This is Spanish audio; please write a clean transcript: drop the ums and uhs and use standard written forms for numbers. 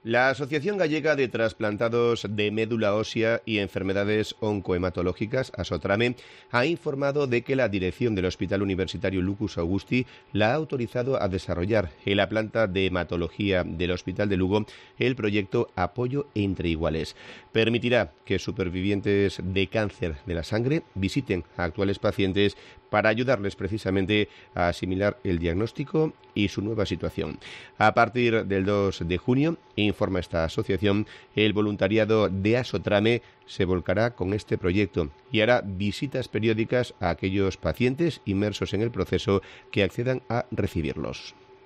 La Asociación Gallega de Trasplantados de Médula Ósea y Enfermedades Oncohematológicas, ASOTRAME, ha informado de que la dirección del Hospital Universitario Lucus Augusti la ha autorizado a desarrollar en la planta de hematología del Hospital de Lugo el proyecto Apoyo entre Iguales. Permitirá que supervivientes de cáncer de la sangre visiten a actuales pacientes para ayudarles precisamente a asimilar el diagnóstico y su nueva situación. A partir del 2 de junio, informa esta asociación, el voluntariado de ASOTRAME se volcará con este proyecto y hará visitas periódicas a aquellos pacientes inmersos en el proceso que accedan a recibirlos.